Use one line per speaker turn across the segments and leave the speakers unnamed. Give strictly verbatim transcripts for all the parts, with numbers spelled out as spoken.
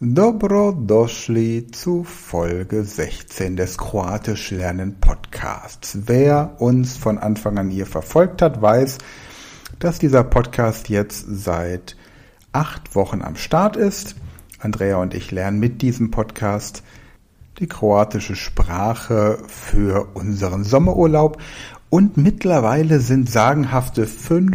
Dobro došli zu Folge sechzehn des Kroatisch lernen Podcasts. Wer uns von Anfang an hier verfolgt hat, weiß, dass dieser Podcast jetzt seit acht Wochen am Start ist. Andrea und ich lernen mit diesem Podcast die kroatische Sprache für unseren Sommerurlaub und mittlerweile sind sagenhafte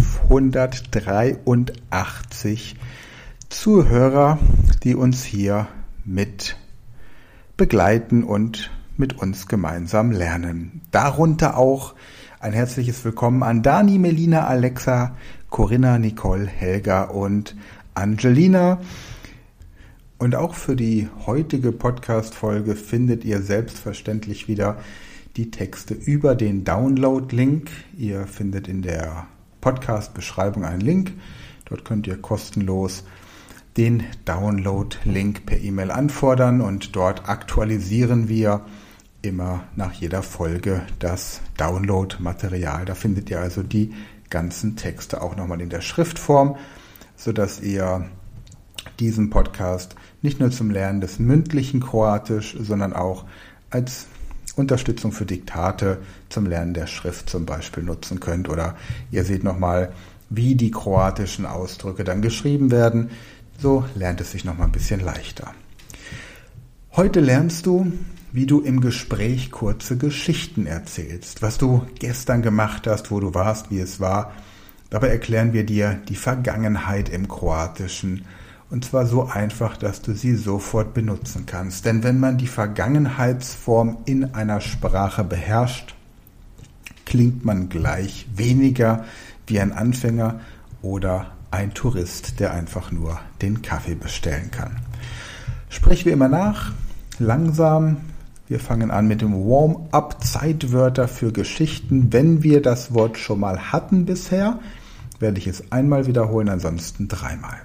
fünfhundertdreiundachtzig Zuhörer, die uns hier mit begleiten und mit uns gemeinsam lernen. Darunter auch ein herzliches Willkommen an Dani, Melina, Alexa, Corinna, Nicole, Helga und Angelina. Und auch für die heutige Podcast-Folge findet ihr selbstverständlich wieder die Texte über den Download-Link. Ihr findet in der Podcast-Beschreibung einen Link. Dort könnt ihr kostenlos den Download-Link per E-Mail anfordern und dort aktualisieren wir immer nach jeder Folge das Download-Material. Da findet ihr also die ganzen Texte auch nochmal in der Schriftform, sodass ihr diesen Podcast nicht nur zum Lernen des mündlichen Kroatisch, sondern auch als Unterstützung für Diktate zum Lernen der Schrift zum Beispiel nutzen könnt. Oder ihr seht nochmal, wie die kroatischen Ausdrücke dann geschrieben werden. So lernt es sich noch mal ein bisschen leichter. Heute lernst du, wie du im Gespräch kurze Geschichten erzählst, was du gestern gemacht hast, wo du warst, wie es war. Dabei erklären wir dir die Vergangenheit im Kroatischen und zwar so einfach, dass du sie sofort benutzen kannst. Denn wenn man die Vergangenheitsform in einer Sprache beherrscht, klingt man gleich weniger wie ein Anfänger oder ein Tourist, der einfach nur den Kaffee bestellen kann. Sprich wie immer nach, langsam. Wir fangen an mit dem Warm-up, Zeitwörter für Geschichten. Wenn wir das Wort schon mal hatten bisher, werde ich es einmal wiederholen, ansonsten dreimal.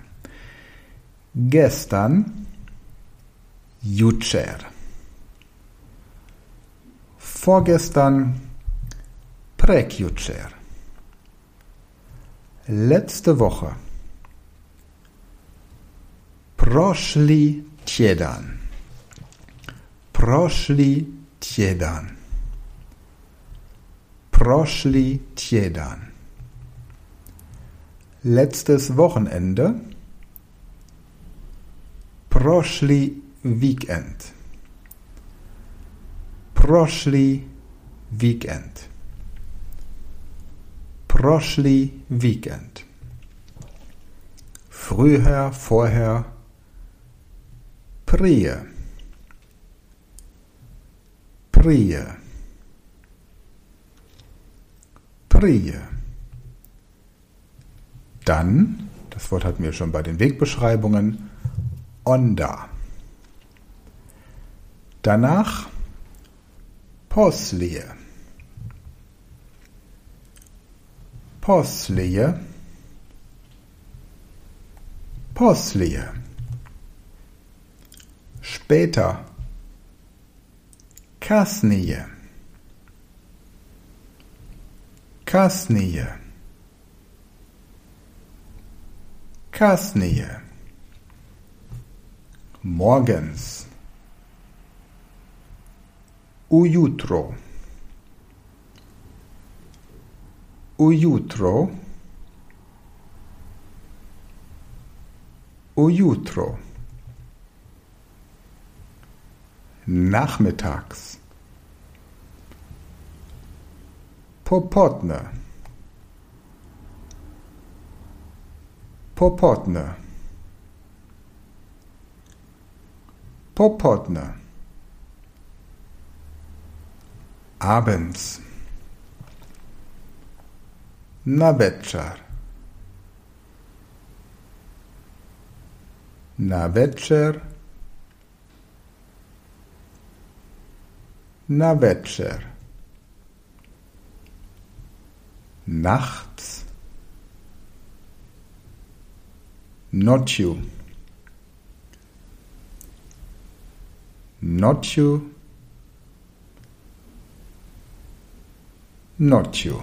Gestern, jučer. Vorgestern, prekjučer. Letzte Woche. Prošli tjedan. Prošli tjedan. Prošli tjedan. Letztes Wochenende. Prošli vikend. Prošli vikend. Prošli vikend. Früher, vorher, prije. Prije. Prije. Dann, das Wort hatten wir schon bei den Wegbeschreibungen, onda. Danach, poslije. Poslije. Poslije. Später. Kasnije. Kasnije. Kasnije. Morgens. Ujutro. Ujutro. Ujutro. Nachmittags. Popodne. Popodne. Popodne. Abends. Na večer. Na večer. Na večer. Nachts. Noću. Noću. Noću.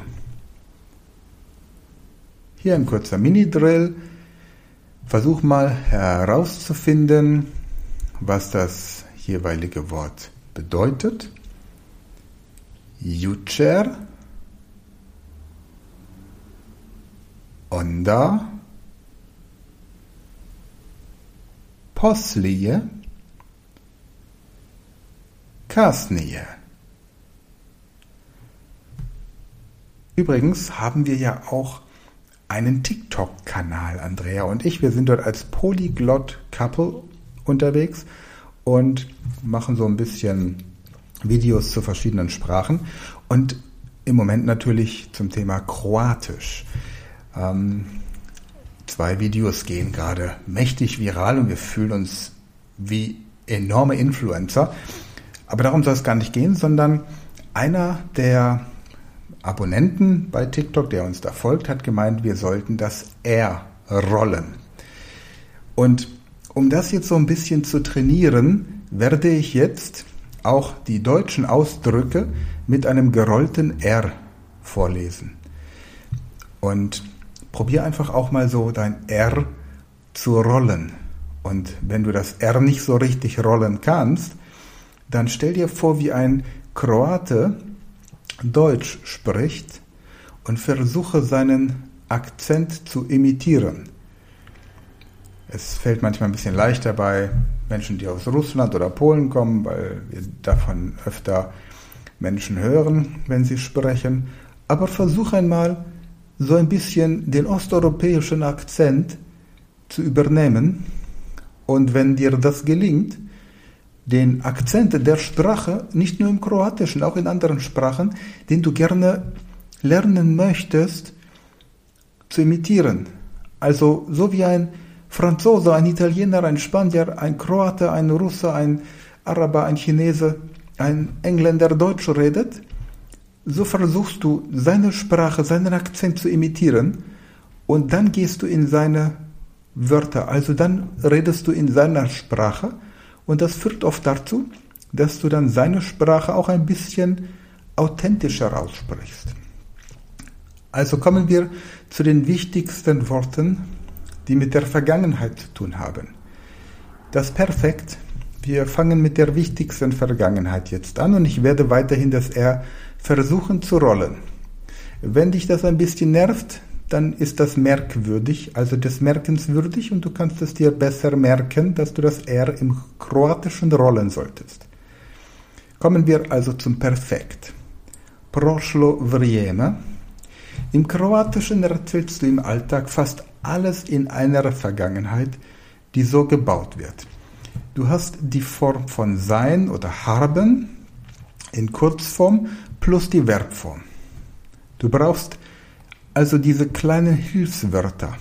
Hier ein kurzer Mini-Drill. Versuch mal herauszufinden, was das jeweilige Wort bedeutet. Jučer, onda, poslije, kasnije. Übrigens haben wir ja auch einen TikTok-Kanal, Andrea und ich. Wir sind dort als Polyglot-Couple unterwegs und machen so ein bisschen Videos zu verschiedenen Sprachen und im Moment natürlich zum Thema Kroatisch. Ähm, zwei Videos gehen gerade mächtig viral und wir fühlen uns wie enorme Influencer. Aber darum soll es gar nicht gehen, sondern einer der Abonnenten bei TikTok, der uns da folgt, hat gemeint, wir sollten das R rollen. Und um das jetzt so ein bisschen zu trainieren, werde ich jetzt auch die deutschen Ausdrücke mit einem gerollten R vorlesen. Und probier einfach auch mal so dein R zu rollen. Und wenn du das R nicht so richtig rollen kannst, dann stell dir vor, wie ein Kroate Deutsch spricht und versuche seinen Akzent zu imitieren. Es fällt manchmal ein bisschen leichter bei Menschen, die aus Russland oder Polen kommen, weil wir davon öfter Menschen hören, wenn sie sprechen. Aber versuch einmal, so ein bisschen den osteuropäischen Akzent zu übernehmen. Und wenn dir das gelingt, den Akzent der Sprache, nicht nur im Kroatischen, auch in anderen Sprachen, den du gerne lernen möchtest, zu imitieren. Also so wie ein Franzose, ein Italiener, ein Spanier, ein Kroate, ein Russe, ein Araber, ein Chinese, ein Engländer Deutsch redet, so versuchst du seine Sprache, seinen Akzent zu imitieren und dann gehst du in seine Wörter, also dann redest du in seiner Sprache und das führt oft dazu, dass du dann seine Sprache auch ein bisschen authentischer aussprichst. Also kommen wir zu den wichtigsten Worten, die mit der Vergangenheit zu tun haben. Das Perfekt, wir fangen mit der wichtigsten Vergangenheit jetzt an und ich werde weiterhin das R versuchen zu rollen. Wenn dich das ein bisschen nervt, dann ist das merkwürdig, also des Merkens würdig und du kannst es dir besser merken, dass du das R im Kroatischen rollen solltest. Kommen wir also zum Perfekt. Prošlo vrijeme. Im Kroatischen erzählst du im Alltag fast alles in einer Vergangenheit, die so gebaut wird. Du hast die Form von sein oder haben in Kurzform plus die Verbform. Du brauchst also diese kleinen Hilfswörter.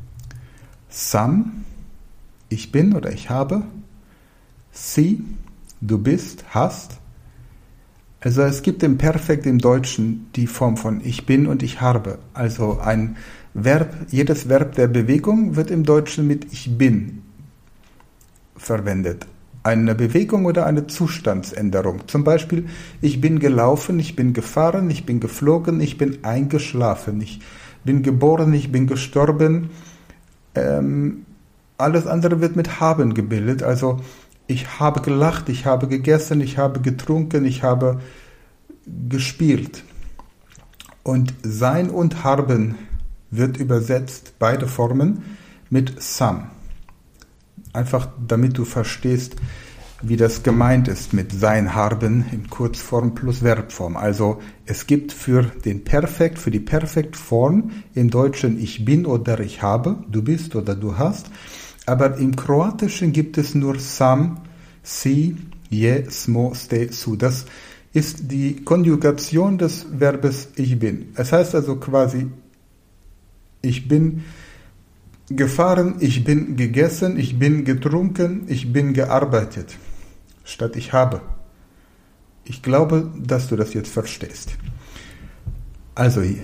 Sam, ich bin oder ich habe. Si, du bist, hast. Also es gibt im Perfekt im Deutschen die Form von ich bin und ich habe. Also ein Verb, jedes Verb der Bewegung wird im Deutschen mit ich bin verwendet. Eine Bewegung oder eine Zustandsänderung. Zum Beispiel, ich bin gelaufen, ich bin gefahren, ich bin geflogen, ich bin eingeschlafen, ich bin geboren, ich bin gestorben. Ähm, alles andere wird mit haben gebildet. Also ich habe gelacht, ich habe gegessen, ich habe getrunken, ich habe gespielt. Und sein und haben wird übersetzt, beide Formen, mit sam. Einfach damit du verstehst, wie das gemeint ist mit sein, haben in Kurzform plus Verbform. Also es gibt für den Perfekt, für die Perfektform im Deutschen ich bin oder ich habe, du bist oder du hast. Aber im Kroatischen gibt es nur sam, si, je, smo, ste, su. Das ist die Konjugation des Verbes ich bin. Es heißt also quasi, ich bin gefahren, ich bin gegessen, ich bin getrunken, ich bin gearbeitet, statt ich habe. Ich glaube, dass du das jetzt verstehst. Also hier.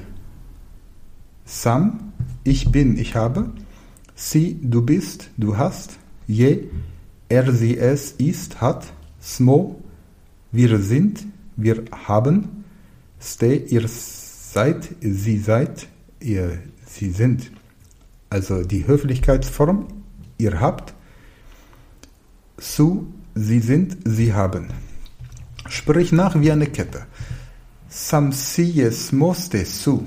Sam, ich bin, ich habe. Si, du bist, du hast. Je, er, sie, es, ist, hat. Smo, wir sind, wir haben. Ste, ihr seid, sie seid, ihr, sie sind. Also die Höflichkeitsform, ihr habt. su, sie sind, sie haben. Sprich nach wie eine Kette. Sam sies moste su.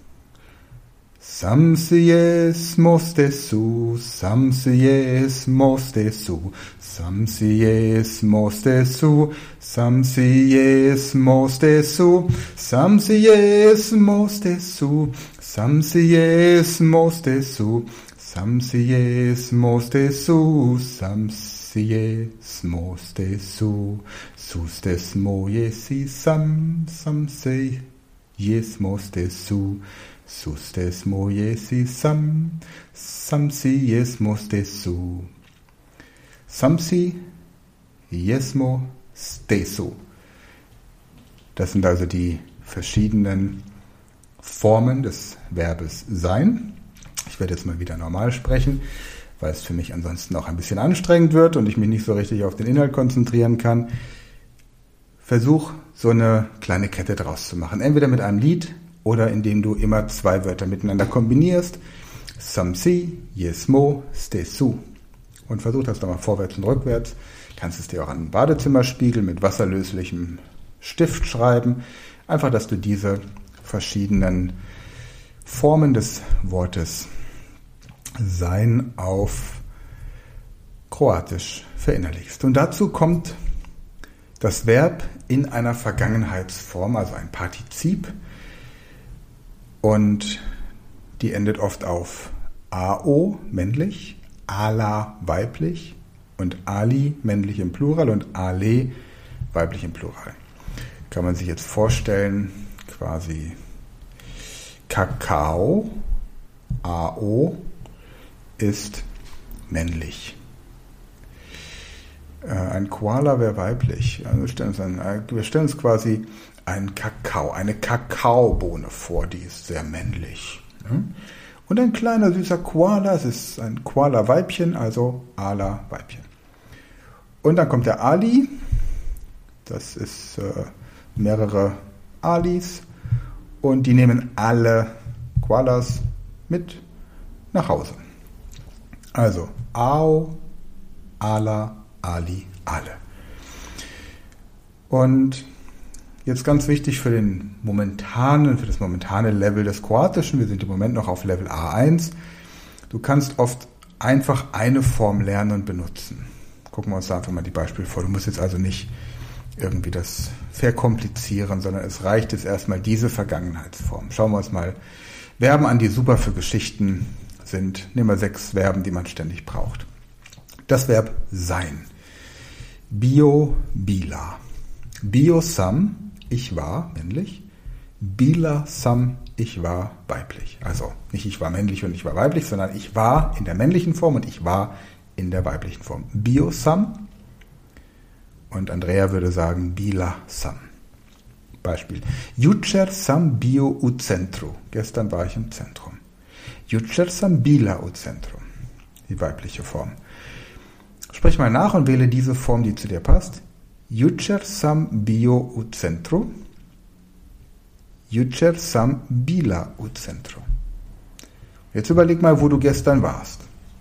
Sam sies moste su. Sam sies moste su. Sam sies moste su. Sam sies moste su. Sam sies moste su. Sam sies moste su. Sam sies moste su. Sam sies moste su. Sustes moje si sam. Sam sies moste su. Sustes moje si sam. Sam sies moste su. Samsi, jesmo, stesu. Das sind also die verschiedenen Formen des Verbes sein. Ich werde jetzt mal wieder normal sprechen, weil es für mich ansonsten auch ein bisschen anstrengend wird und ich mich nicht so richtig auf den Inhalt konzentrieren kann. Versuch, so eine kleine Kette draus zu machen. Entweder mit einem Lied oder indem du immer zwei Wörter miteinander kombinierst. Samsi, jesmo, stesu. Und versuch das nochmal vorwärts und rückwärts. Kannst es dir auch an den Badezimmerspiegel mit wasserlöslichem Stift schreiben. Einfach, dass du diese verschiedenen Formen des Wortes sein auf Kroatisch verinnerlichst. Und dazu kommt das Verb in einer Vergangenheitsform, also ein Partizip. Und die endet oft auf ao, männlich, ala, weiblich und ali, männlich im Plural und ale, weiblich im Plural. Kann man sich jetzt vorstellen, quasi Kakao, ao, ist männlich. Ein Koala wäre weiblich. Also wir, stellen uns ein, wir stellen uns quasi einen Kakao, eine Kakaobohne vor, die ist sehr männlich. Und ein kleiner süßer Koala, es ist ein Koala-Weibchen, also Ala-Weibchen. Und dann kommt der Ali, das ist äh, mehrere Alis und die nehmen alle Koalas mit nach Hause. Also Ao, Ala, Ali, alle. Und jetzt ganz wichtig für den momentanen, für das momentane Level des Kroatischen, wir sind im Moment noch auf Level A eins, du kannst oft einfach eine Form lernen und benutzen. Gucken wir uns da einfach mal die Beispiele vor. Du musst jetzt also nicht irgendwie das verkomplizieren, sondern es reicht jetzt erstmal diese Vergangenheitsform. Schauen wir uns mal Verben an, die super für Geschichten sind. Nehmen wir sechs Verben, die man ständig braucht. Das Verb sein. Bio, bila. Bio sam, ich war, männlich. Bila sam, ich war, weiblich. Also nicht ich war männlich und ich war weiblich, sondern ich war in der männlichen Form und ich war in der weiblichen Form. Bio sam. Und Andrea würde sagen bila sam. Beispiel. Jučer sam bio u centru. Gestern war ich im Zentrum. Jučer sam bila u centru. Die weibliche Form. Sprich mal nach und wähle diese Form, die zu dir passt. Jučer sam bio u centru. Jučer sam bila u centru. Jetzt überleg mal, wo du gestern warst.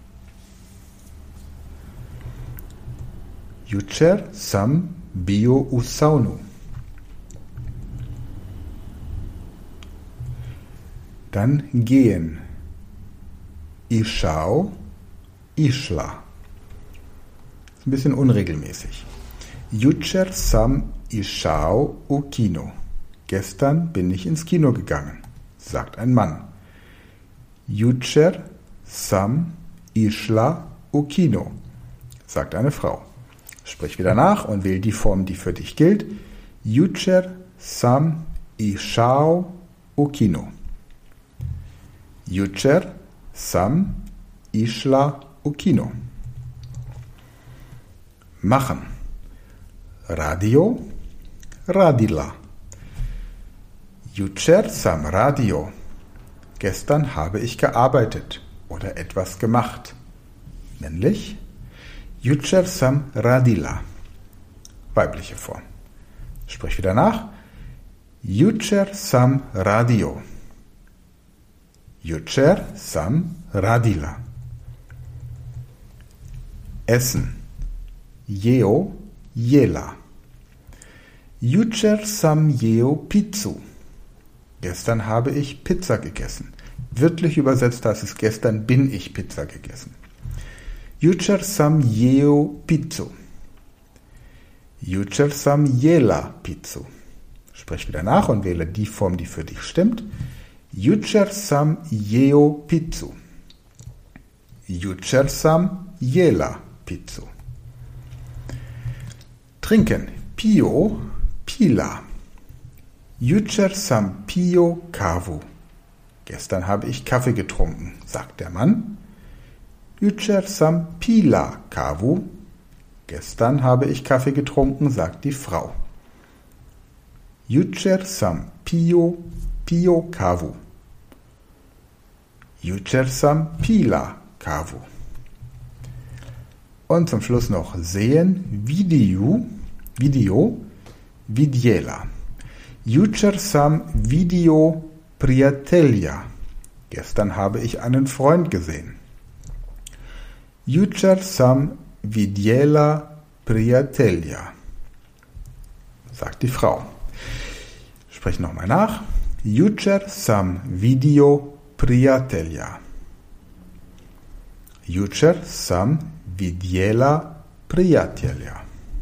Jučer sam bio u saunu. Dann gehen. Išao, išla. Ist ein bisschen unregelmäßig. Jučer sam išao u kino. Gestern bin ich ins Kino gegangen, sagt ein Mann. Jučer sam išla u kino, sagt eine Frau. Sprich wieder nach und wähl die Form, die für dich gilt. Jučer sam išao u kino. Jučer sam išla u kino. Machen. Radio, radila. Jučer sam radio. Gestern habe ich gearbeitet oder etwas gemacht. Männlich. Jučer sam radila. Weibliche Form. Sprich wieder nach. Jučer sam radio. Jučer sam radila. Essen. jeo, jela. Jučer sam jeo pizzu. Gestern habe ich Pizza gegessen. Wörtlich übersetzt heißt es, gestern bin ich Pizza gegessen. Jučer sam jeo pizzu. Jučer sam jela pizzu. Sprich wieder nach und wähle die Form, die für dich stimmt. Jučer sam jeo pizzu. Jučer sam jela pizzu. Trinken. Pio, pila. Jučer sam pio kavu. Gestern habe ich Kaffee getrunken, sagt der Mann. Jučer sam pila kavu. Gestern habe ich Kaffee getrunken, sagt die Frau. Jučer sam pio, pio kavu. Jučer sam pila kavu. Und zum Schluss noch sehen, Video, Video, vidjela. Jučer sam vidio prijatelja. Gestern habe ich einen Freund gesehen. Jučer sam vidjela prijatelja, sagt die Frau. Sprich nochmal nach. Jučer sam vidio prijatelja. Jučer sam vidjela prijatelja.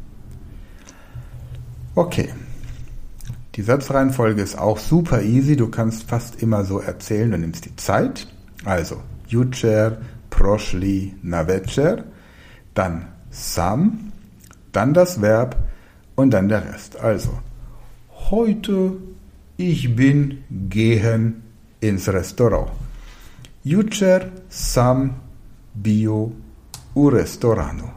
Okay. Die Satzreihenfolge ist auch super easy. Du kannst fast immer so erzählen. Du nimmst die Zeit. Also, jučer, prošli, na večer, dann sam, dann das Verb und dann der Rest. Also, heute, ich bin gehen ins Restaurant. Jučer sam bio u restoranu.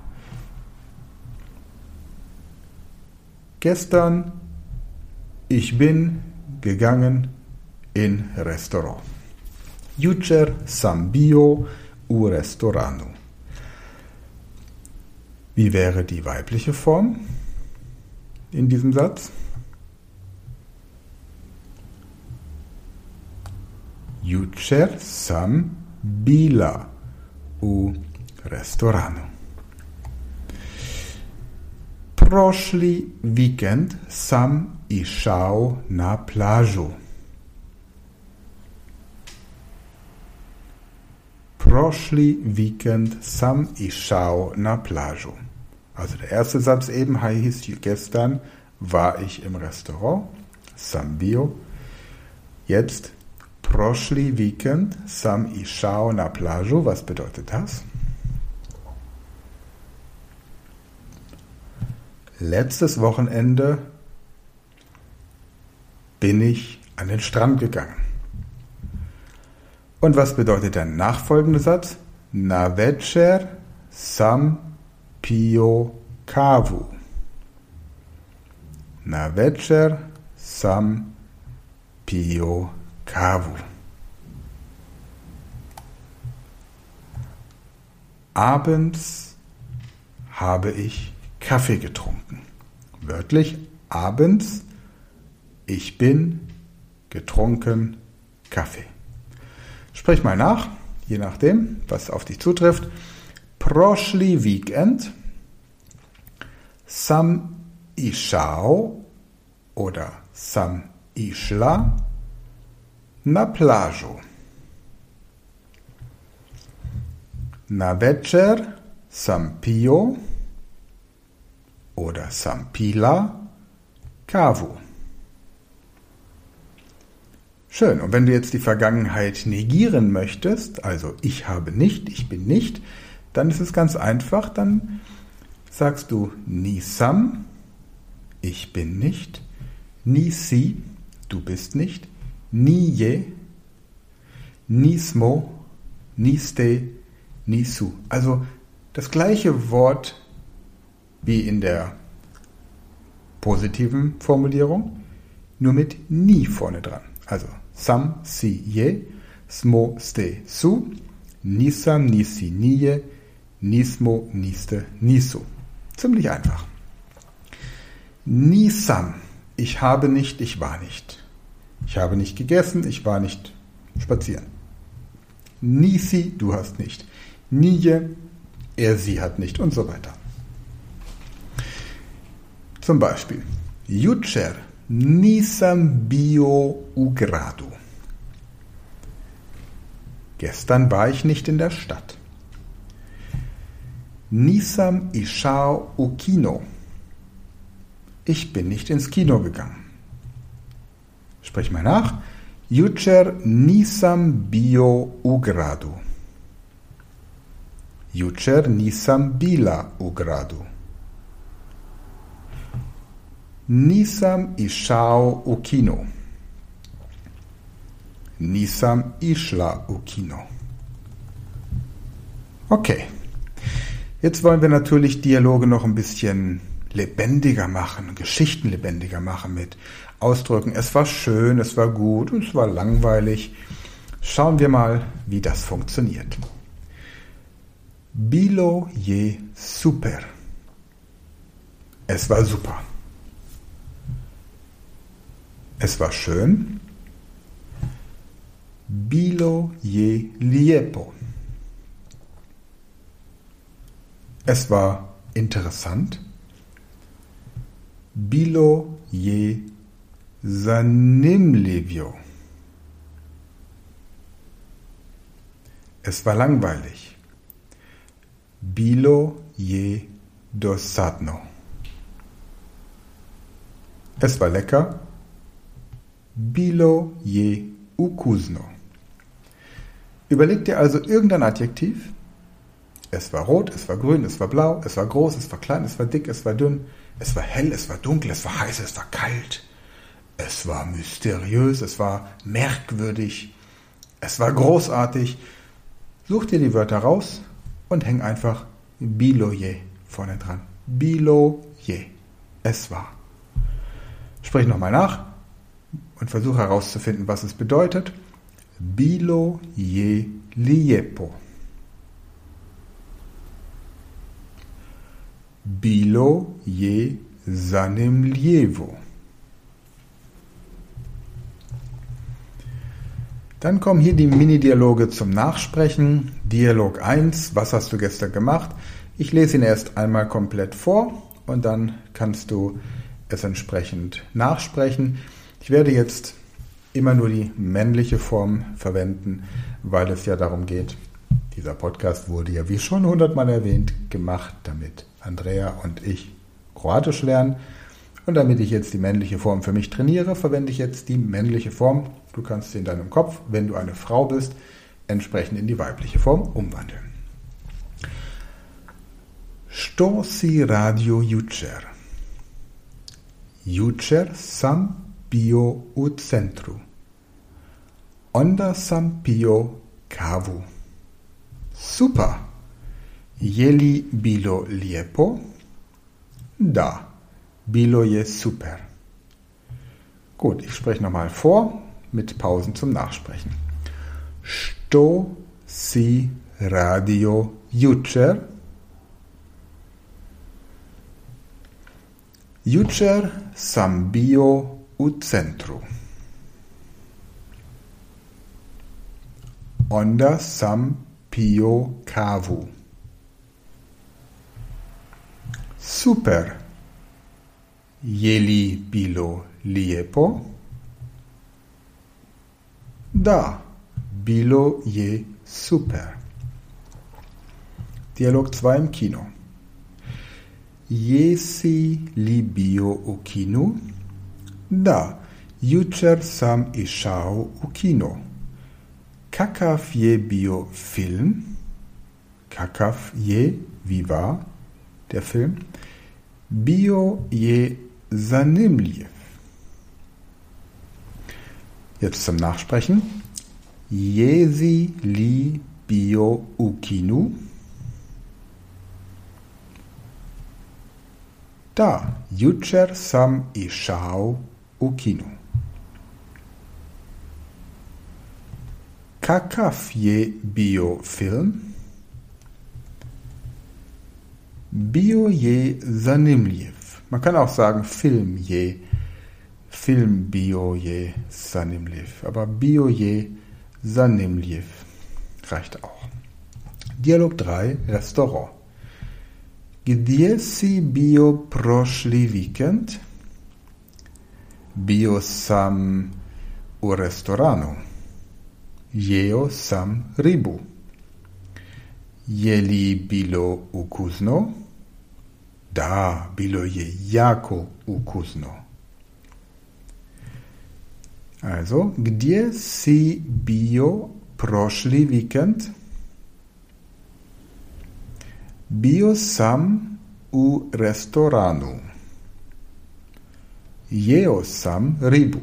Gestern, ich bin gegangen in Restaurant. Jučer sam bio u restoranu. Wie wäre die weibliche Form in diesem Satz? Jučer sam bila u restoranu. Prošli vikend sam išao na plažu. Prošli vikend sam išao na plažu. Also der erste Satz eben hieß, gestern war ich im Restaurant, sam bio. Jetzt prošli vikend sam išao na plažu. Was bedeutet das? Letztes Wochenende bin ich an den Strand gegangen. Und was bedeutet der nachfolgende Satz? Na večer sam pio kavu. Na večer sam pio kavu. Abends habe ich Kaffee getrunken. Wörtlich abends, ich bin getrunken Kaffee. Sprich mal nach, je nachdem, was auf dich zutrifft. Prošli vikend sam išao oder sam išla na plažu. Na večer sam pio oder sam pila kavu. Schön. Und wenn du jetzt die Vergangenheit negieren möchtest, also ich habe nicht, ich bin nicht, dann ist es ganz einfach. Dann sagst du nisam, ich bin nicht, nisi, du bist nicht, nije, nismo, niste, nisu. Also das gleiche Wort wie in der positiven Formulierung, nur mit ni vorne dran. Also sam, si, je, smo, ste, su, nisam, nisi, nije, nismo, niste, nisu. Ziemlich einfach. Nisam, ich habe nicht, ich war nicht. Ich habe nicht gegessen, ich war nicht spazieren. Nisi, du hast nicht. Nije, er, sie hat nicht und so weiter. Zum Beispiel, Jučer nisam bio u gradu. Gestern war ich nicht in der Stadt. Nisam išao u kino. Ich bin nicht ins Kino gegangen. Sprich mal nach. Jučer nisam bio u gradu. Jučer nisam bila u gradu. Nisam išao u kino. Nisam išla u Kino. Okay. Jetzt wollen wir natürlich Dialoge noch ein bisschen lebendiger machen, Geschichten lebendiger machen mit Ausdrücken. Es war schön, es war gut, es war langweilig. Schauen wir mal, wie das funktioniert. Bilo je super. Es war super. Es war schön. Bilo je lijepo. Es war interessant. Bilo je zanimljivo. Es war langweilig. Bilo je dosadno. Es war lecker. Bilo je ukusno. Überleg dir also irgendein Adjektiv. Es war rot, es war grün, es war blau, es war groß, es war klein, es war dick, es war dünn, es war hell, es war dunkel, es war heiß, es war kalt, es war mysteriös, es war merkwürdig, es war großartig. Such dir die Wörter raus und häng einfach bilo je vorne dran. Bilo je. Es war. Sprich nochmal nach und versuche herauszufinden, was es bedeutet. Bilo je lijepo. Bilo je zanimljivo. Dann kommen hier die Mini-Dialoge zum Nachsprechen. Dialog eins, was hast du gestern gemacht? Ich lese ihn erst einmal komplett vor und dann kannst du es entsprechend nachsprechen. Ich werde jetzt immer nur die männliche Form verwenden, weil es ja darum geht, dieser Podcast wurde ja wie schon hundertmal erwähnt gemacht, damit Andrea und ich Kroatisch lernen. Und damit ich jetzt die männliche Form für mich trainiere, verwende ich jetzt die männliche Form. Du kannst sie in deinem Kopf, wenn du eine Frau bist, entsprechend in die weibliche Form umwandeln. Što si radio jučer? Jučer sam bio u centru. Onda sam pio kavu. Super! Je li bilo lijepo? Da, bilo je super. Gut, ich spreche nochmal vor, mit Pausen zum Nachsprechen. Što si radio jučer? Jučer sam bio u centru. Onda sam pio kavu. Super. Je li bilo lijepo? Da, bilo je super. Dialog zwei im Kino. Jesi li bio u kinu? Da, jučer sam išao u kino. Kakav je bio film? Kakav je, wie war der Film? Bio je zanimljiv. Jetzt zum Nachsprechen. Jesi li bio u kinu? Da, jučer sam išao u kinu. Kakav je bio film? Bio je zanimljiv. Man kann auch sagen Film je. Film bio je zanimljiv. Aber bio je zanimljiv reicht auch. Dialog drei, Restaurant. Gdzie si bio prošli vikend? Bio sam u restoranu. Jeo sam rybu. Je li bilo ukusno? Da, bilo je jako ukusno. Also, gdzie si bio prošli vikend? Bio sam u restoranu. Jeo sam rybu.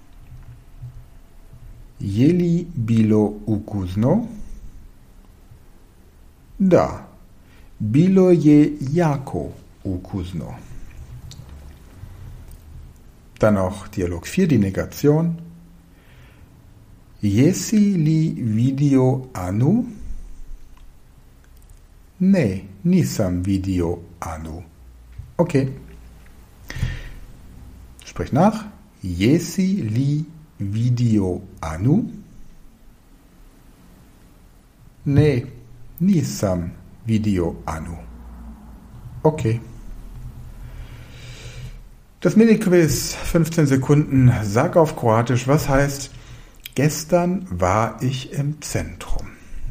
Je li bilo ukusno? Da, bilo je jako ukusno. Dann noch Dialog vier, die Negation. Jesi li vidio Anu? Ne, nisam vidio Anu. Okay. Sprich nach. Jesi li vidio Anu? Ne, nisam vidio Anu. Okay. Das Mini-Quiz, fünfzehn Sekunden, sag auf Kroatisch, was heißt, gestern war ich im Zentrum.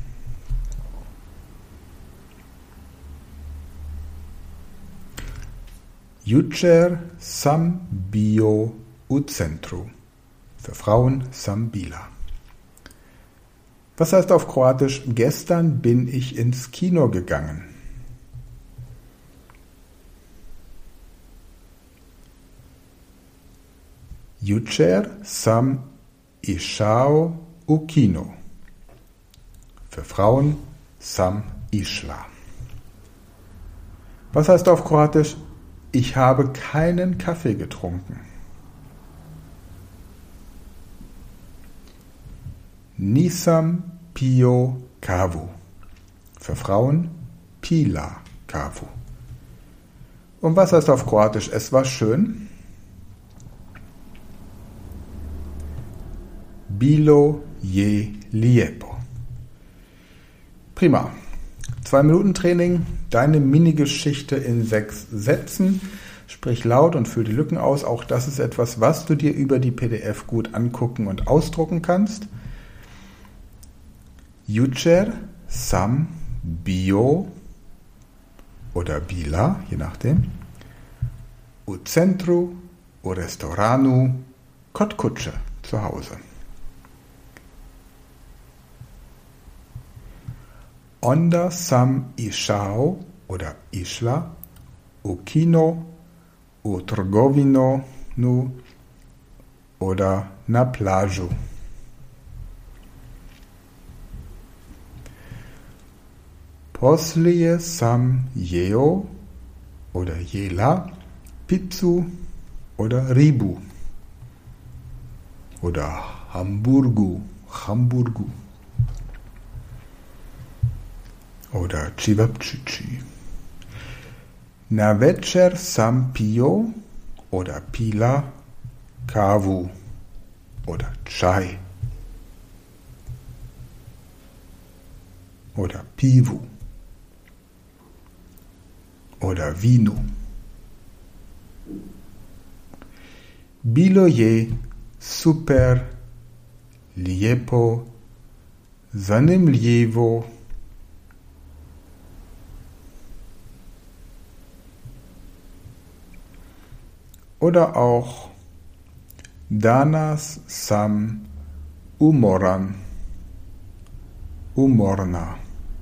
Jučer sam bio u centru. Für Frauen sam bila. Was heißt auf Kroatisch, gestern bin ich ins Kino gegangen? Jučer sam išao u kino. Für Frauen sam išla. Was heißt auf Kroatisch, ich habe keinen Kaffee getrunken? Nisam pio kavu. Für Frauen pila kavu. Und was heißt auf Kroatisch, es war schön? Bilo je lijepo. Prima. Zwei Minuten Training, deine Mini-Geschichte in sechs Sätzen. Sprich laut und füll die Lücken aus. Auch das ist etwas, was du dir über die P D F gut angucken und ausdrucken kannst. Jučer sam bio oder bila, je nachdem. U centru, u restoranu, kod kuće, zu Hause. Onda sam išao oder išla u kino, u trgovinu oder na plažu. Poslije sam jeo oder jela pizzu oder ribu oder hamburgu, hamburgu. Oder cevapcici. Na večer sam pio oder pila kavu oder čaj oder pivu oder vinu. Bilo je super, lijepo, zanimljivo, oder auch danas sam umoran, umorna.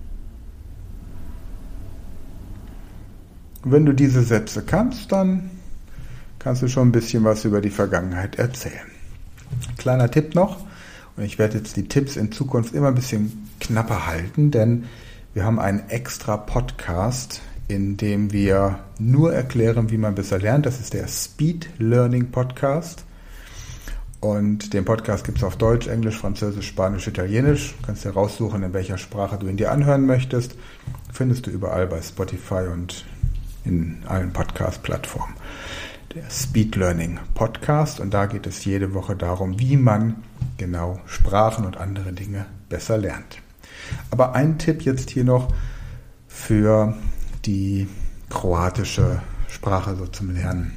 Wenn du diese Sätze kannst, dann kannst du schon ein bisschen was über die Vergangenheit erzählen. Kleiner Tipp noch, und ich werde jetzt die Tipps in Zukunft immer ein bisschen knapper halten, denn wir haben einen extra Podcast, in dem wir nur erklären, wie man besser lernt. Das ist der Speed Learning Podcast. Und den Podcast gibt es auf Deutsch, Englisch, Französisch, Spanisch, Italienisch. Du kannst dir raussuchen, in welcher Sprache du ihn dir anhören möchtest. Findest du überall bei Spotify und in allen Podcast-Plattformen. Der Speed Learning Podcast. Und da geht es jede Woche darum, wie man genau Sprachen und andere Dinge besser lernt. Aber ein Tipp jetzt hier noch für die kroatische Sprache so zum Lernen.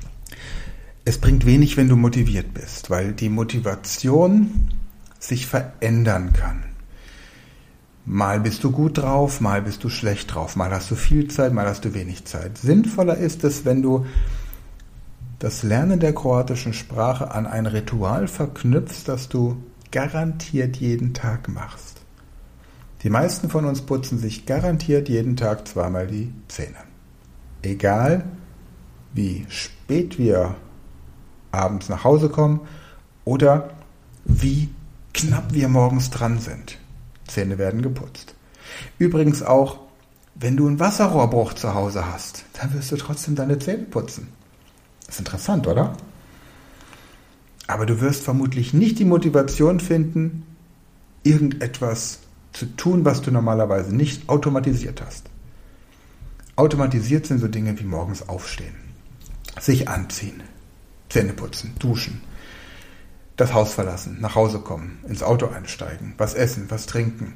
Es bringt wenig, wenn du motiviert bist, weil die Motivation sich verändern kann. Mal bist du gut drauf, mal bist du schlecht drauf, mal hast du viel Zeit, mal hast du wenig Zeit. Sinnvoller ist es, wenn du das Lernen der kroatischen Sprache an ein Ritual verknüpfst, das du garantiert jeden Tag machst. Die meisten von uns putzen sich garantiert jeden Tag zweimal die Zähne. Egal, wie spät wir abends nach Hause kommen oder wie knapp wir morgens dran sind. Zähne werden geputzt. Übrigens auch, wenn du einen Wasserrohrbruch zu Hause hast, dann wirst du trotzdem deine Zähne putzen. Das ist interessant, oder? Aber du wirst vermutlich nicht die Motivation finden, irgendetwas zu tun, was du normalerweise nicht automatisiert hast. Automatisiert sind so Dinge wie morgens aufstehen, sich anziehen, Zähne putzen, duschen, das Haus verlassen, nach Hause kommen, ins Auto einsteigen, was essen, was trinken,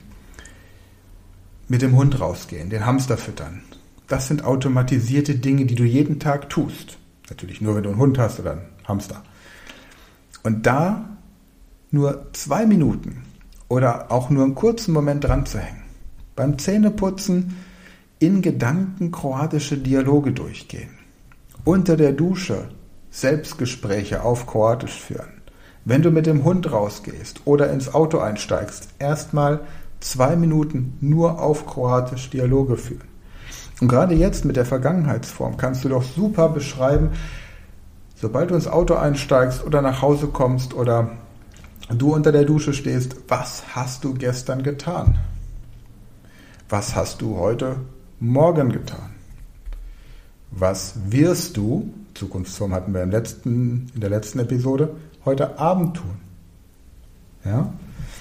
mit dem Hund rausgehen, den Hamster füttern. Das sind automatisierte Dinge, die du jeden Tag tust. Natürlich nur, wenn du einen Hund hast oder einen Hamster. Und da nur zwei Minuten oder auch nur einen kurzen Moment dran zu hängen. Beim Zähneputzen in Gedanken kroatische Dialoge durchgehen. Unter der Dusche Selbstgespräche auf Kroatisch führen. Wenn du mit dem Hund rausgehst oder ins Auto einsteigst, erstmal zwei Minuten nur auf Kroatisch Dialoge führen. Und gerade jetzt mit der Vergangenheitsform kannst du doch super beschreiben, sobald du ins Auto einsteigst oder nach Hause kommst oder du unter der Dusche stehst, was hast du gestern getan? Was hast du heute Morgen getan? Was wirst du, Zukunftsform hatten wir im letzten, in der letzten Episode, heute Abend tun? Ja?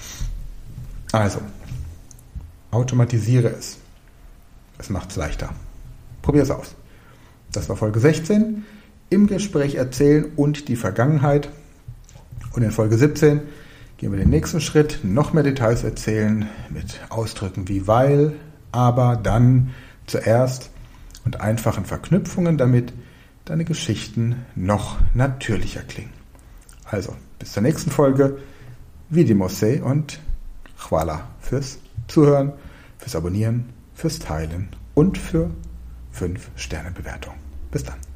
Also, automatisiere es. Es macht es leichter. Probier es aus. Das war Folge sechzehn. Im Gespräch erzählen und die Vergangenheit. Und in Folge siebzehn gehen wir den nächsten Schritt. Noch mehr Details erzählen mit Ausdrücken wie weil, aber, dann, zuerst und einfachen Verknüpfungen, damit deine Geschichten noch natürlicher klingen. Also, bis zur nächsten Folge. Vidimo se und Hvala fürs Zuhören, fürs Abonnieren, fürs Teilen und für fünf Sterne Bewertung. Bis dann.